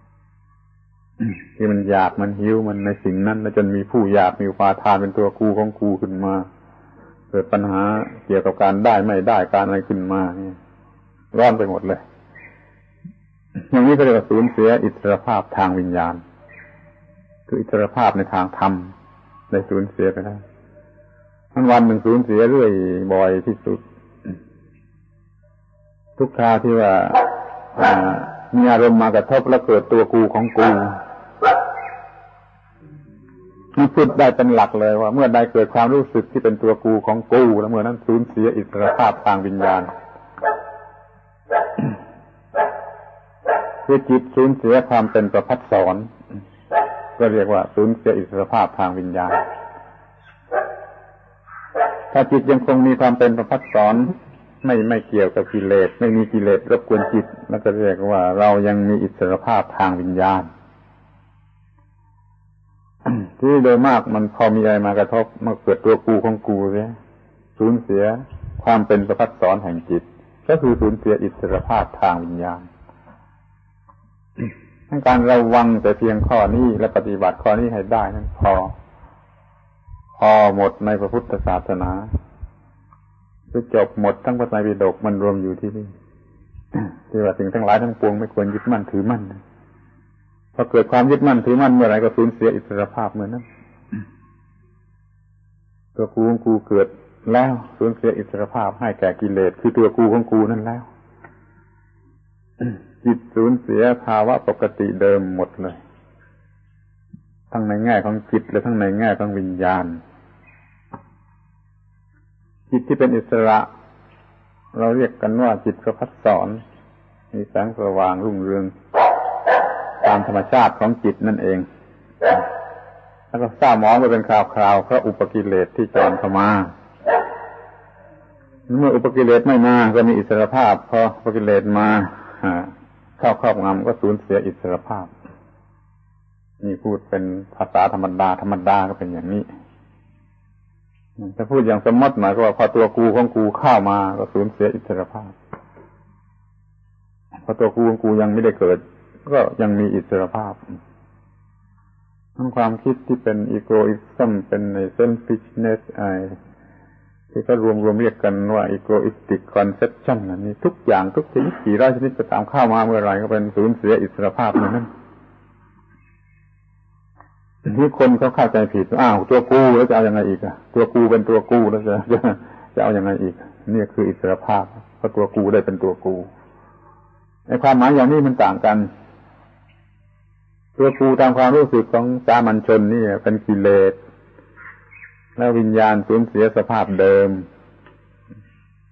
ที่มันอยากมันหิวมันในสิ่งนั้นแล้วจนมีผู้อยากมีอุปาทานเป็นตัวกูของกูขึ้นมาเกิดปัญหาเกี่ยวกับการได้ไม่ได้การอะไรขึ้นมานี่ร้อนไปหมดเลยอย่างนี้ก็เรียกว่าสูญเสียอิสรภาพทางวิญญาณคืออิสรภาพในทางธรรมได้สูญเสียไปแล้ววันหนึ่งสูญเสียเรื่อยบ่อยที่สุดทุกคราวที่ว่ามีอารมณ์มากระทบแล้วเกิดตัวกูของกูนี่พูดได้เป็นหลักเลยว่าเมื่อใดเกิดความรู้สึกที่เป็นตัวกูของกูแล้วเมื่อนั้นสูญเสียอิสรภาพทางวิญญาณคือจิตสูญเสียความเป็นประภัสสรก็เรียกว่าสูญเสียอิสรภาพทางวิญญาณถ้าจิตยังคงมีความเป็นประภัสสรไม่เกี่ยวกับกิเลสไม่มีกิเลสรบกวนจิตแล้วก็เรียกว่าเรายังมีอิสรภาพทางวิญญาณที่โดยมากมันพอมีอะไรมากระทบมาเกิดตัวกูของกูเนี่ยสูญเสียความเป็นประภัสสรแห่งจิตก็คือสูญเสียอิสรภาพทางวิญญาณการระวังแต่เพียงข้อนี้และปฏิบัติข้อนี้ให้ได้นั้นพอหมดในพระพุทธศาสนาคือจบหมดทั้งพระไตรปิฎกมันรวมอยู่ที่นี่ที่ว่าสิ่งทั้งหลายทั้งปวงไม่ควรยึดมั่นถือมั่นพอเกิดความยึดมั่นถือมั่นเมื่อไหร่ก็สูญเสียอิสรภาพเมื่อนั้นตัวกูของกูเกิดแล้วสูญเสียอิสรภาพให้แก่กิเลสคือตัวกูของกูนั่นแล้วจิตสูญเสียภาวะปกติเดิมหมดเลยทั้งในแง่ของจิตและทั้งในแง่ของวิญญาณจิตที่เป็นอิสระเราเรียกกันว่าจิตประภัสสรมีแสงสว่างรุ่งเรืองตามธรรมชาติของจิตนั่นเองแล้วก็เศร้าหมองไปเป็นคราวๆเพราะอุปกิเลสที่จรเข้ามาเมื่ออุปกิเลสไม่มาก็มีอิสรภาพพออุปกิเลสมาเข้าครอบงำก็สูญเสียอิสรภาพนี่พูดเป็นภาษาธรรมดาก็เป็นอย่างนี้ถ้าพูดอย่างสมมติหมายก็ว่าพอตัวกูของกูเข้ามาก็สูญเสียอิสรภาพพอตัวกูของกูยังไม่ได้เกิดก็ยังมีอิสรภาพทั้งความคิดที่เป็นอีโกอิซึมเป็นในเซนฟิชเนสที่ก็รวมเรียกกันว่าอีโกอิสติกคอนเซปชันนี่ทุกอย่างทุกชนิดกี่ร้อยชนิดจะตามเข้ามาเมื่อไรก็เป็นสูญเสียอิสรภาพนั้นที่คนเขาเข้าใจผิดอ้าวตัวกูแล้วจะเอายังไงอีกตัวกูเป็นตัวกูแล้วจะเอายังไงอีกนี่คืออิสรภาพเพราะตัวกูได้เป็นตัวกูในความหมายอย่างนี้มันต่างกันตัวกูตามความรู้สึกของสามัญชนนี่เป็นกิเลสแล้ววิญญาณสูญเสียสภาพเดิม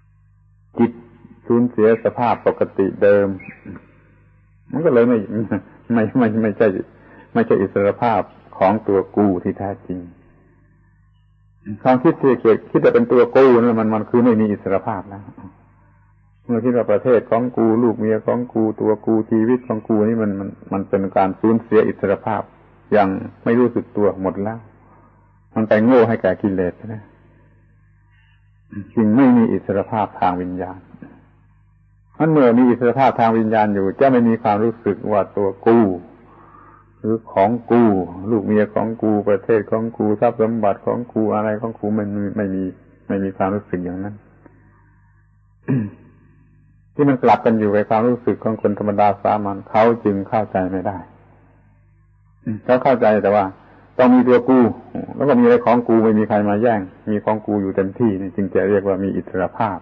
จิตสูญเสียสภาพปกติเดิมมันก็เลยไม่ใช่อิสรภาพของตัวกูที่แท้จริงความคิดที่คิดจะเป็นตัวกูนั่นมันคือไม่มีอิสรภาพแล้วเมื่อคิดว่าประเทศของกูลูกเมียของกูตัวกูชีวิตของกูนี่มันเป็นการสูญเสียอิสรภาพอย่างไม่รู้สึกตัวหมดแล้วมันไปโง่ให้แก่กิเลสนะจึงไม่มีอิสรภาพทางวิญญาณมันเมื่อมีอิสรภาพทางวิญญาณอยู่จะไม่มีความรู้สึกว่าตัวกูหรือของกูลูกเมียของกูประเทศของกูทรัพย์สมบัติของกูอะไรของกูไม่มีความรู้สึกอย่างนั้น ที่มันกลับกันอยู่ในความรู้สึกของคนธรรมดาสามัญเขาจึงเข้าใจไม่ได้เขาเข้าใจแต่ว่าต้องมีตัวกูแล้วก็มีอะไรของกูไม่มีใครมาแย่งมีของกูอยู่เต็มที่นี่จึงจะเรียกว่ามีอิสรภาพ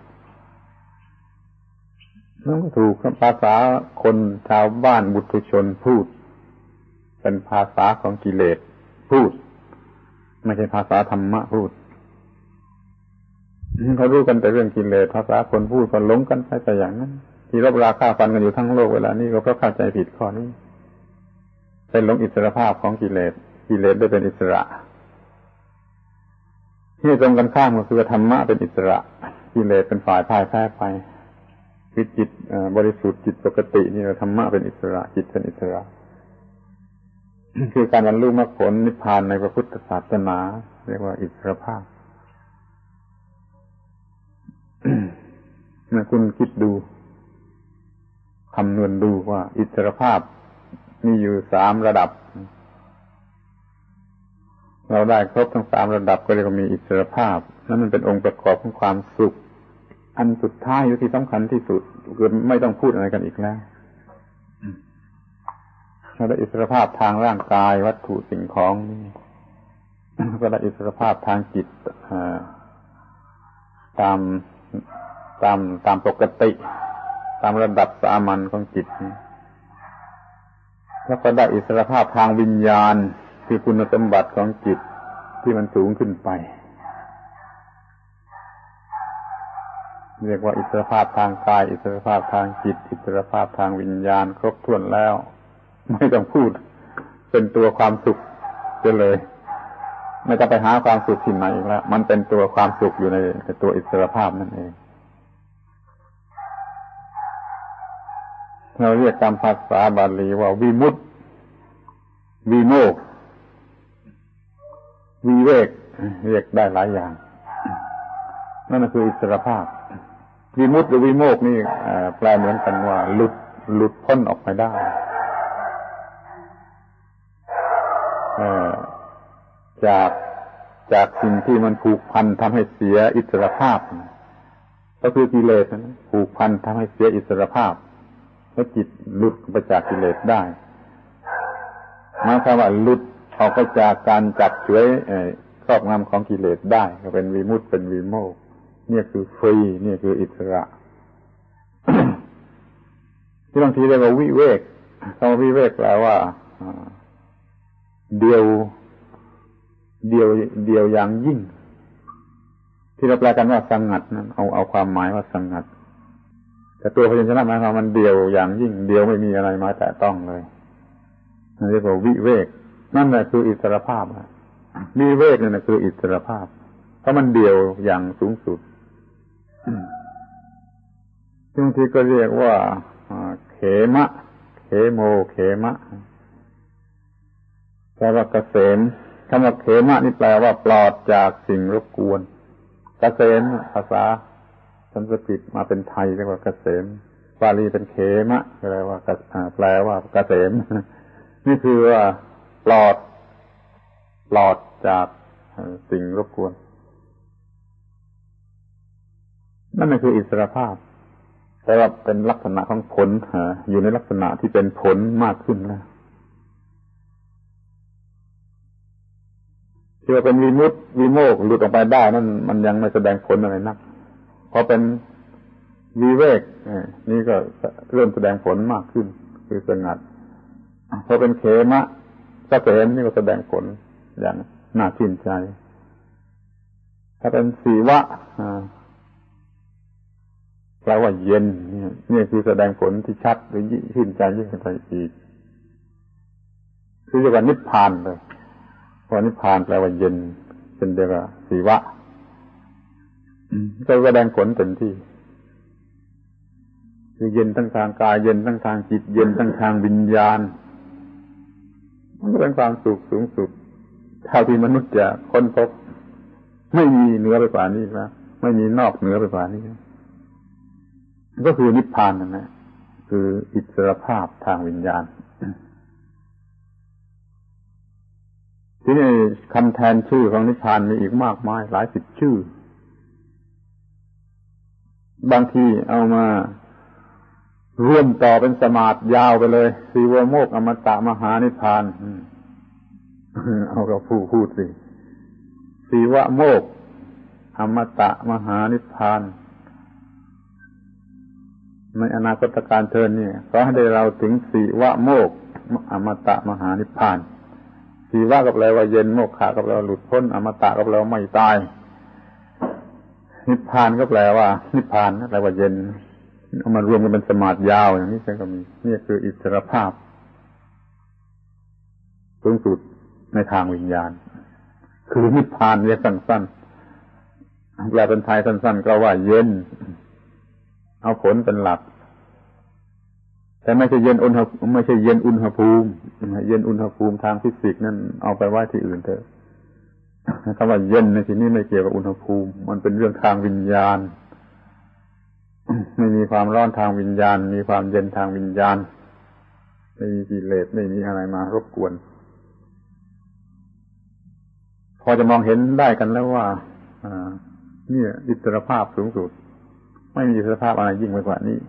นั่นก็ถูกภาษาคนชาวบ้านบุตุชนพูดเป็นภาษาของกิเลสพูดไม่ใช่ภาษาธรรมะพูดเขารู้กันแต่เรื่องกิเลสภาษาคนพูดก็หลงกันไปแต่อย่างนั้นที่รบราฆ่าฟันกันอยู่ทั้งโลกเวลานี้ก็เพราะเข้าใจผิดข้อนี้เป็นหลงอิสรภาพของกิเลสได้เป็นอิสระที่ตรงกันข้ามก็คือธรรมะเป็นอิสระกิเลสเป็นฝ่ายพ่ายแพ้ไปคือจิตบริสุทธิ์จิตปกตินี่ธรรมะเป็นอิสระจิตเป็นอิสระคือการบรรลุมรรคผลนิพพานในพระพุทธศาสนาเรียกว่าอิสรภาพ เมื่อคุณคิดดูคำนวณดูว่าอิสรภาพมีอยู่3ระดับเราได้ครบทั้ง3ระดับก็เรียกว่ามีอิสรภาพนั่นมันเป็นองค์ประกอบของความสุขอันสุดท้ายที่สำคัญที่สุดคือไม่ต้องพูดอะไรกันอีกแล้วเราได้อิสรภาพทางร่างกายวัตถุสิ่งของนี่ก็ได้อิสรภาพทางจิตตามปกติตามระดับสามัญของจิตแล้วก็ได้อิสรภาพทางวิญญาณคือคุณสมบัติของจิตที่มันสูงขึ้นไปเรียกว่าอิสรภาพทางกายอิสรภาพทางจิตอิสรภาพทางวิญญาณครบถ้วนแล้วไม่ต้องพูดเป็นตัวความสุขเลยไม่ต้องไปหาความสุขที่ไหนอีกแล้วมันเป็นตัวความสุขอยู่ในตัวอิสรภาพนั่นเองเราเรียกตามภาษาบาลีว่าวิมุตติวิโมกข์วิเวกเรียกได้หลายอย่างนั่นคืออิสรภาพวิมุตติหรือวิโมกข์นี่แปลเหมือนกันว่าหลุดพ้นออกไปได้จากสิ่งที่มันผูกพันทำให้เสียอิสรภาพก็คือกิเลสผูกพันทำให้เสียอิสรภาพแล้วจิตหลุดไปจากกิเลสได้หมายความว่าหลุดออกไปจากการจับฉวยครอบงำของกิเลสได้ก็เป็นวิมุตติเป็นวิโมกข์นี่คือฟรีนี่คืออิสระ ที่บางทีเรียกว่าวิเวกคำว่าวิเวกแปลว่าเดียวอย่างยิ่งที่เราแปลกันว่าสงัดนั้นเอาความหมายว่าสงัดแต่ตัวพยัญชนะหมายความมันเดียวอย่างยิ่งเดียวไม่มีอะไรมาแตะต้องเลยเรียกว่าวิเวกนั่นแหละคืออิสรภาพวิเวกนั่นคืออิสรภาพเพราะมันเดียวอย่างสูงสุดบางทีก็เรียกว่าเขมะเขโมเขมะแปลว่าเกษมคำว่าเขมะนี่แปลว่าปลอดจากสิ่งรบกวนเกษมภาษาสันสกฤตมาเป็นไทยเรียกว่าเกษมบาลีเป็นเขมะแปลว่าเกษมนี่คือว่าปลอดจากสิ่งรบกวนนั่นคืออิสรภาพแต่ว่าเป็นลักษณะของผลอยู่ในลักษณะที่เป็นผลมากขึ้นแล้วที่ว่าเป็นวิมุตติวิโมกข์หลุดออกไปได้นั่นมันยังไม่แสดงผลอะไรนักพอเป็นวิเวกนี่ก็เริ่มแสดงผลมากขึ้นคือสงัดพอเป็นเขมะเกษมนี่ก็แสดงผลอย่างน่าชื่นใจถ้าเป็นสีวะแปลว่าเย็นนี่คือแสดงผลที่ชัดหรือชื่นใจยิ่งขึ้นไปอีกคือเรียกว่านิพพานเลยเพราะนิพพานแปลว่าเย็นเป็นเดียวกับสีวะก็แสดงผลเต็มที่คือเย็นทั้งทางกายเย็นทั้งทางจิตเย็นทั้งทางวิญญาณมันก็เป็นความสุขสูงสุดเท่าที่มนุษย์จะค้นพบไม่มีเหนือไปกว่านี้แล้วไม่มีนอกเหนือไปกว่านี้ก็คือนิพพานนั่นแหละคืออิสรภาพทางวิญญาณที่นี่คำแทนชื่อของนิพพานมีอีกมากมายหลายสิบชื่อบางทีเอามารวมต่อเป็นสมาธิยาวไปเลยสีวโมกข์อมตะมหานิพพานเอากับผู้พูดสิสีวโมกข์อมตะมหานิพพานในอนาคตการเทินเนี่ยขอให้ได้เราถึงสีวโมกข์อมตะมหานิพพานสีวะก็แปลว่าเย็นโมกขะก็แปลว่าหลุดพ้นอมตะก็แปลว่าไม่ตายนิพพานก็แปลว่านิพพานแปลว่าเย็นเอามารวมกันเป็นสมาธิยาวอย่างนี้ก็มีนี่คืออิสรภาพสูงสุดในทางวิญญาณคือนิพพานเรียกสั้นๆแปลเป็นไทยสั้นๆก็ว่าเย็นเอาผลเป็นหลักแต่ไม่ใช่เย็นอุณหภูมิไม่ใช่เย็นอุณหภูมิเย็นอุณหภูมิทางฟิสิกส์นั่นเอาไปไว้ที่อื่นเถอะคำว่าเย็นในที่นี้ไม่เกี่ยวกับอุณหภูมิมันเป็นเรื่องทางวิญญาณไม่มีความร้อนทางวิญญาณมีความเย็นทางวิญญาณไม่มีกิเลสไม่มีอะไรมารบกวนพอจะมองเห็นได้กันแล้วว่านี่อิสรภาพสูงสุดไม่มีอิสรภาพอะไรยิ่งไปกว่านี้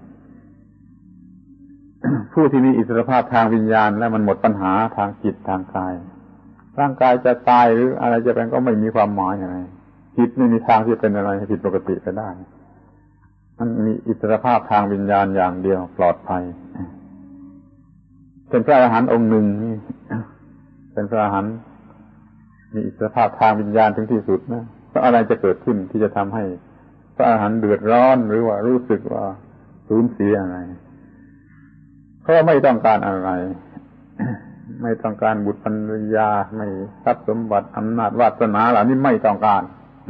ผู้ที่มีอิสรภาพทางวิญญาณแล้วมันหมดปัญหาทางจิตทางกายร่างกายจะตายหรืออะไรจะเป็นก็ไม่มีความหมายอะไรจิตไม่มีทางที่จะเป็นอะไรให้ผิดปกติไปได้มันมีอิสรภาพทางวิญญาณอย่างเดียวปลอดภัยเป็นพระอรหันต์องค์หนึ่งนี่เป็นพระอรหันต์มีอิสรภาพทางวิญญาณถึงที่สุดนะเพราะอะไรจะเกิดขึ้นที่จะทำให้พระอรหันต์เดือดร้อนหรือว่ารู้สึกว่าสูญเสียอะไรเพราะไม่ต้องการอะไรไม่ต้องการบุตรภรรยาไม่ทรัพย์สมบัติอำนาจวาสนาเหล่านี้ไม่ต้องการ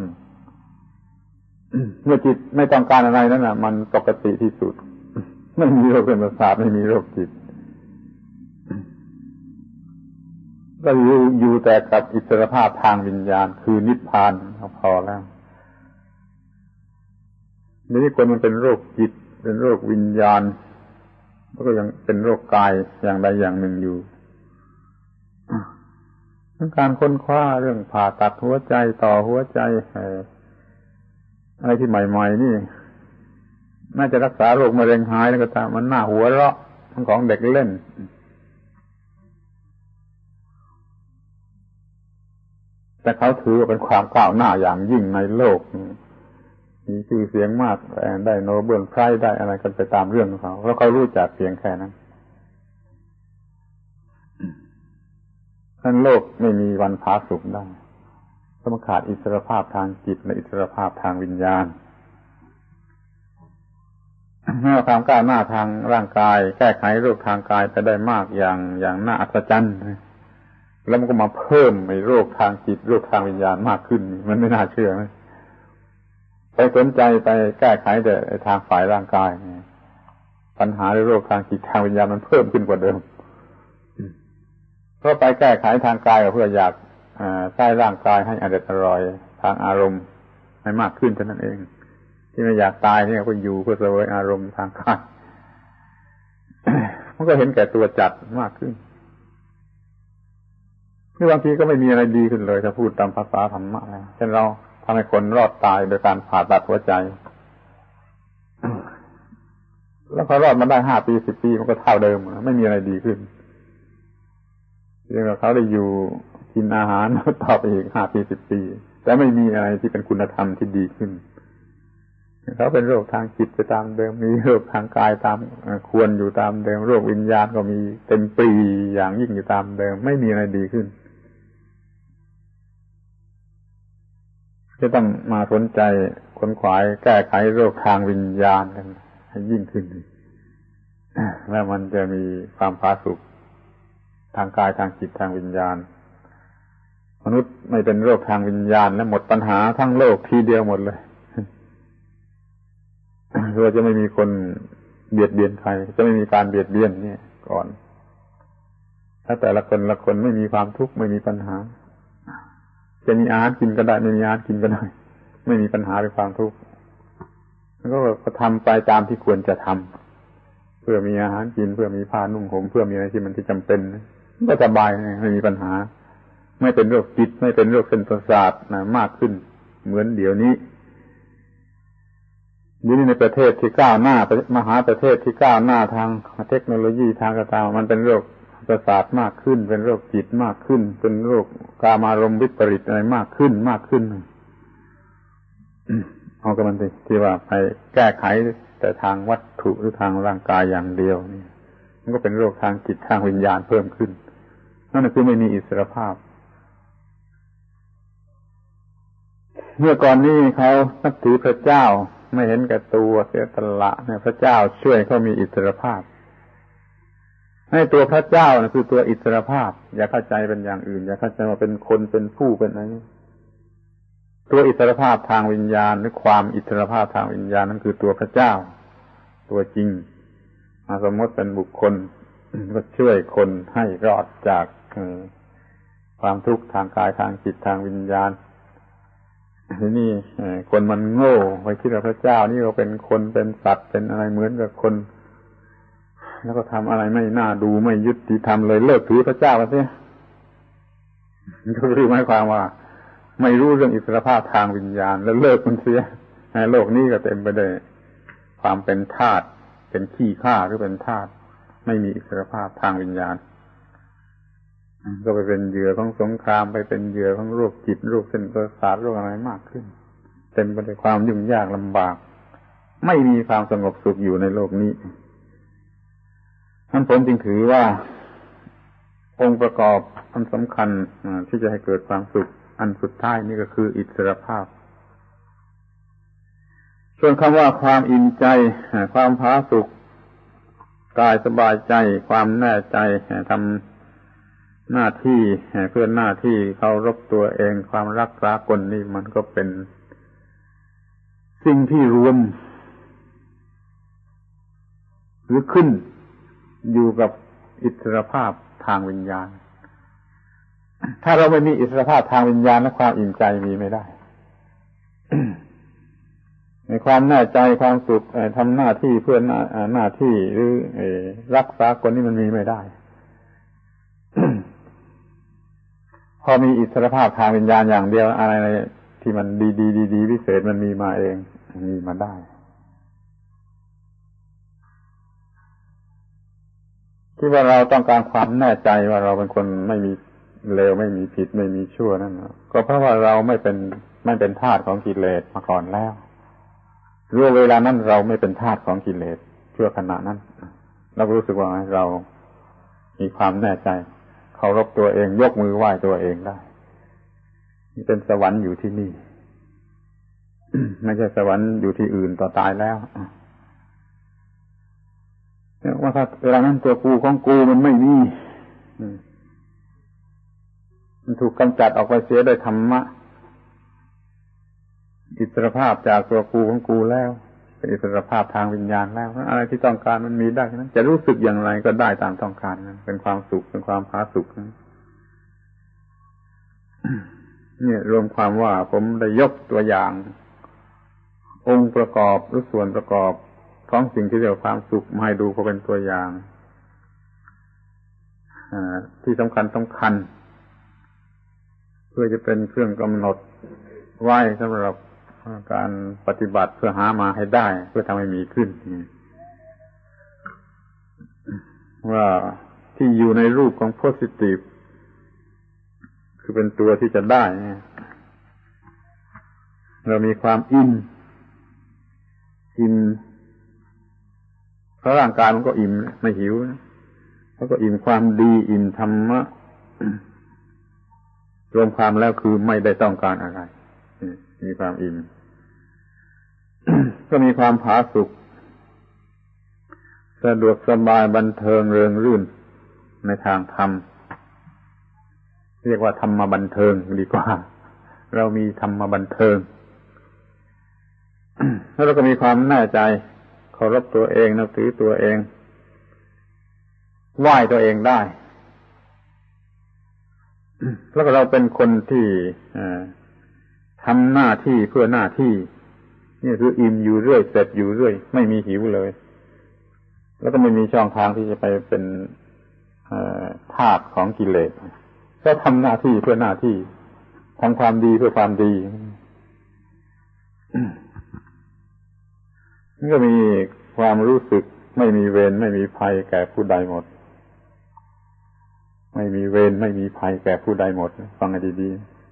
เมื่อจิตไม่ต้องการอะไรนั่นน่ะมันปกติที่สุดไม่มีโรคประสาทไม่มีโรคจิตก็อยู่แต่กับอิสรภาพทางวิญญาณคือนิพพานพอแล้วนี่คนมันเป็นโรคจิตเป็นโรควิญญาณแล้วก็ยังเป็นโรคกายอย่างใดอย่างหนึ่งอยู่การค้นคว้าเรื่องผ่าตัดหัวใจต่อหัวใจอะไรที่ใหม่ๆนี่น่าจะรักษาโรคมะเร็งหายแล้วก็ตามมันน่าหัวเราะทั้งของเด็กเล่นแต่เขาถือว่าเป็นความก้าวหน้าอย่างยิ่งในโลกมีชื่อเสียงมากได้โนเบิลไพรส์ได้อะไรกันไปตามเรื่องของเขาเพราะเขารู้จักเพียงแค่นั้นโลกไม่มีวันผาสุกได้เพราะมันขาดอิสรภาพทางจิตและอิสรภาพทางวิญญาณเมื่อความก้าวหน้าทางร่างกายแก้ไขโรคทางกายไปได้มากอย่างน่าอัศจรรย์แล้วมันก็มาเพิ่มไอ้โรคทางจิตโรคทางวิญญาณมากขึ้นมันไม่น่าเชื่อไหมไปสนใจไปแก้ไขแต่ทางฝ่ายร่างกายปัญหาในโรคทางจิตทางวิญญาณมันเพิ่มขึ้นกว่าเดิมเพราะไปแก้ไขทางกายเพื่ออยากใช้ร่างกายให้อร่อยทางอารมณ์ให้มากขึ้นเท่านั้นเองที่ไม่อยากตายนี่ก็อยู่เพื่อเสวยอารมณ์ทางกายมันก็เห็นแก่ตัวจัดมากขึ้นคือบางทีก็ไม่มีอะไรดีขึ้นเลยถ้าพูดตามภาษาธรรมะนะเช่นเราทำให้คนรอดตายโดยการผ่าตัดหัวใจแล้วพอรอดมาได้5 ปี10 ปีมันก็เท่าเดิมไม่มีอะไรดีขึ้นเพียงแต่เขาได้อยู่กินอาหารต่อไปอีก5 ปี10 ปีแต่ไม่มีอะไรที่เป็นคุณธรรมที่ดีขึ้นเขาเป็นโรคทางจิตไปตามเดิมมีโรคทางกายตามควรอยู่ตามเดิมโรควิญญาณก็มีเต็มปีอย่างยิ่งอยู่ตามเดิมไม่มีอะไรดีขึ้นจะต้องมาสนใจค้นขวายแก้ไขโรคทางวิญญาณกันให้ยิ่งขึ้นแล้วมันจะมีความผาสุกทางกายทางจิตทางวิญญาณมนุษย์ไม่เป็นโรคทางวิญญาณและหมดปัญหาทั้งโลกทีเดียวหมดเลยเราจะไม่มีคนเบียดเบียนใครจะไม่มีการเบียดเบียนเนี่ยก่อนถ้าแต่ละคนไม่มีความทุกข์ไม่มีปัญหาจะมีอาหารกินก็ได้ไม่มีอาหารกินก็ได้ไม่มีปัญหาเป็นความทุกข์แล้วก็ทำไปตามที่ควรจะทำเพื่อมีอาหารกินเพื่อมีผ้านุ่งห่มเพื่อมีอะไรที่มันที่จำเป็นก็สบายไม่มีปัญหาไม่เป็นโรคจิตไม่เป็นโรคเส้นประสาทมากขึ้นเหมือนเดี๋ยวนี้ในประเทศที่ก้าวหน้ามหาประเทศที่ก้าวหน้าทางเทคโนโลยีทางต่างๆมันเป็นโรคประสาทมากขึ้นเป็นโรคจิตมากขึ้นเป็นโรคกามารมณ์วิปริตอะไรมากขึ้นเอากันมันสิที่ว่าไปแก้ไขแต่ทางวัตถุหรือทางร่างกายอย่างเดียวนี่มันก็เป็นโรคทางจิตทางวิญญาณเพิ่มขึ้นนั่นคือไม่มีอิสรภาพเมื่อก่อนนี้เขานับถือพระเจ้าไม่เห็นแก่ตัวเสียสละเนี่ยพระเจ้าช่วยเขามีอิสรภาพให้ตัวพระเจ้านะคือตัวอิสรภาพอย่าเข้าใจเป็นอย่างอื่นอย่าเข้าใจว่าเป็นคนเป็นผู้เป็นอะไรตัวอิสรภาพทางวิญญาณหรือความอิสรภาพทางวิญญาณนั่นคือตัวพระเจ้าตัวจริงสมมติเป็นบุคคลก็ช่วยคนให้รอดจากความทุกข์ทางกายทางจิตทางวิญญาณทีนี้คนมันโง่ไปคิดว่าพระเจ้านี่เราเป็นคนเป็นสัตว์เป็นอะไรเหมือนกับคนแล้วก็ทำอะไรไม่น่าดูไม่ยุติธรรมเลยเลิกถือพระเจ้ากันเสียก็คือหมายความว่าไม่รู้เรื่องอิสรภาพทางวิญญาณแล้วเลิกมันเสียในโลกนี้ก็เต็มไปด้วยความเป็นทาสเป็นขี้ข้าหรือเป็นทาสไม่มีอิสรภาพทางวิญญาณก็ไปเป็นเหยื่อของสงครามไปเป็นเหยื่อของโรคจิตโรคเส้นประสาทโรคอะไรมากขึ้นเต็มไปด้วยความยุ่งยากลำบากไม่มีความสงบสุขอยู่ในโลกนี้ท่านผมจึงถือว่าองค์ประกอบอันสำคัญที่จะให้เกิดความสุขอันสุดท้ายนี่ก็คืออิสรภาพส่วนคำว่าความอิ่มใจความผาสุกกายสบายใจความแน่ใจทำหน้าที่เพื่อหน้าที่เคารพตัวเองความรักษาคนนี่มันก็เป็นสิ่งที่รวมหรือขึ้นอยู่กับอิสรภาพทางวิญญาณถ้าเราไม่มีอิสรภาพทางวิญญาณและความอิ่มใจมีไม่ได้ ในความแน่ใจความสุขทำหน้าที่เพื่อหน้าที่หรือรักษาคนนี่มันมีไม่ได้ พอมีอิสรภาพทางวิญญาณอย่างเดียวอะไรที่มันดีพิเศษมันมีมาเองมีมาได้ที่ว่าเราต้องการความแน่ใจว่าเราเป็นคนไม่มีเลวไม่มีผิดไม่มีชั่วนั่นก็เพราะว่าเราไม่เป็นทาสของกิเลสมาก่อนแล้วรู้เวลานั้นเราไม่เป็นทาสของกิเลสชั่วขณะนั้นเรารู้สึกว่าเรามีความแน่ใจเคารพตัวเองยกมือไหว้ตัวเองได้นี่เป็นสวรรค์อยู่ที่นี่ ไม่ใช่สวรรค์อยู่ที่อื่นต่อตายแล้วว่าถ้าเวลานั้นตัวกูของกูมันไม่มีมันถูกกำจัดออกไปเสียโดยธรรมะอิสรภาพจากตัวกูของกูแล้วเป็นอิสรภาพทางวิญญาณแล้วอะไรที่ต้องการมันมีได้นั้นจะรู้สึกอย่างไรก็ได้ตามต้องการนั้นเป็นความสุขเป็นความผาสุกเนี่ยรวมความว่าผมได้ยกตัวอย่างองค์ประกอบหรือส่วนประกอบของสิ่งที่เรียกว่าความสุขมาให้ดูก็เป็นตัวอย่างที่สำคัญเพื่อจะเป็นเครื่องกำหนดไว้สำหรับการปฏิบัติเพื่อหามาให้ได้เพื่อทำให้มีขึ้นว่าที่อยู่ในรูปของ positive คือเป็นตัวที่จะได้เรามีความอิ่มเพราะร่างกายมันก็อิ่มไม่หิวแล้วก็อิ่มความดีอิ่มธรรมะรวมความแล้วคือไม่ได้ต้องการอะไรมีความอิ่ม ก็มีความผาสุกสะดวกสบายบันเทิงเริงรื่นในทางธรรมเรียกว่าธรรมบันเทิงดีกว่าเรามีธรรมบันเทิง แล้วเราก็มีความแน่ใจเคารพตัวเองนับถือตัวเองไหว้ตัวเองได้ แล้วก็เราเป็นคนที่ทำหน้าที่เพื่อหน้าที่นี่คืออิ่มอยู่เรื่อยเสร็จอยู่เรื่อยไม่มีหิวเลยแล้วก็ไม่มีช่องทางที่จะไปเป็นทาสของกิเลสก็ทำหน้าที่เพื่อหน้าที่ทำความดีเพื่อความดีนี่ก็มีความรู้สึกไม่มีเวรไม่มีภัยแก่ผู้ใดหมดไม่มีเวรไม่มีภัยแก่ผู้ใดหมดฟังให้ดี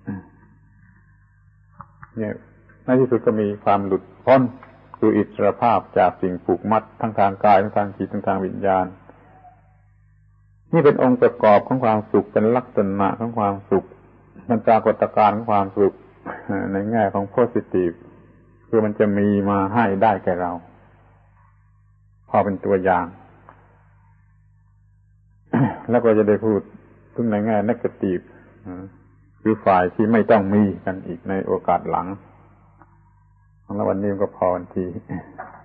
ๆเนี่ยในที่สุดก็มีความหลุดพ้นคืออิสรภาพจากสิ่งผูกมัดทั้งทางกายทั้งทางจิตทั้งทางวิญญาณนี่เป็นองค์ประกอบของความสุขเป็นลักษณะของความสุขมันปรากฏการณ์ของความสุขในแง่ของ positive คือมันจะมีมาให้ได้แก่เราพอเป็นตัวอย่าง แล้วก็จะได้พูดถึงในแง่ negative คือฝ่ายที่ไม่ต้องมีกันอีกในโอกาสหลังแล้ววันนี้ก็พอวันที